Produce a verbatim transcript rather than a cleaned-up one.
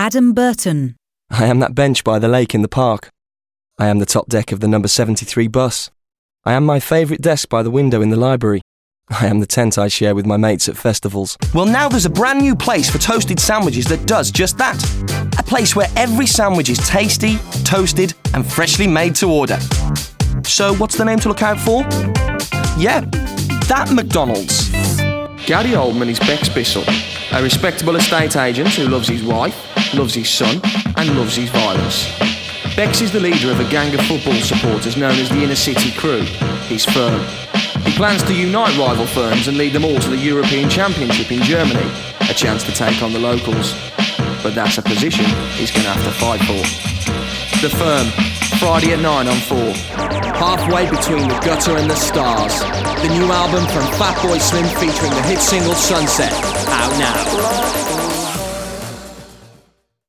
Adam Burton. I am that bench by the lake in the park. I am the top deck of the number seventy-three bus. I am my favourite desk by the window in the library. I am the tent I share with my mates at festivals. Well, now there's a brand new place for toasted sandwiches that does just that. A place where every sandwich is tasty, toasted and freshly made to order. So what's the name to look out for? Yeah, that McDonald's. Gary Oldman is Bex Bissell, a respectable estate agent who loves his wife, loves his son and loves his violence. Bex is the leader of a gang of football supporters known as the Inner City Crew, his firm. He plans to unite rival firms and lead them all to the European Championship in Germany, a chance to take on the locals. But that's a position he's going to have to fight for. The Firm, Friday at nine on four. Halfway between the gutter and the stars. The new album from Fatboy Slim featuring the hit single Sunset, out now.